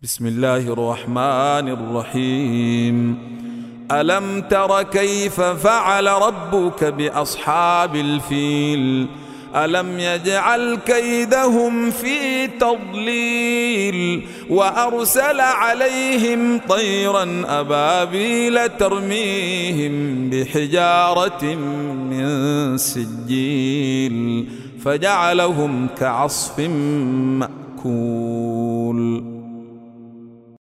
بسم الله الرحمن الرحيم. ألم تر كيف فعل ربك بأصحاب الفيل؟ ألم يجعل كيدهم في تضليل وأرسل عليهم طيرا أبابيل ترميهم بحجارة من سجيل فجعلهم كعصف مأكول.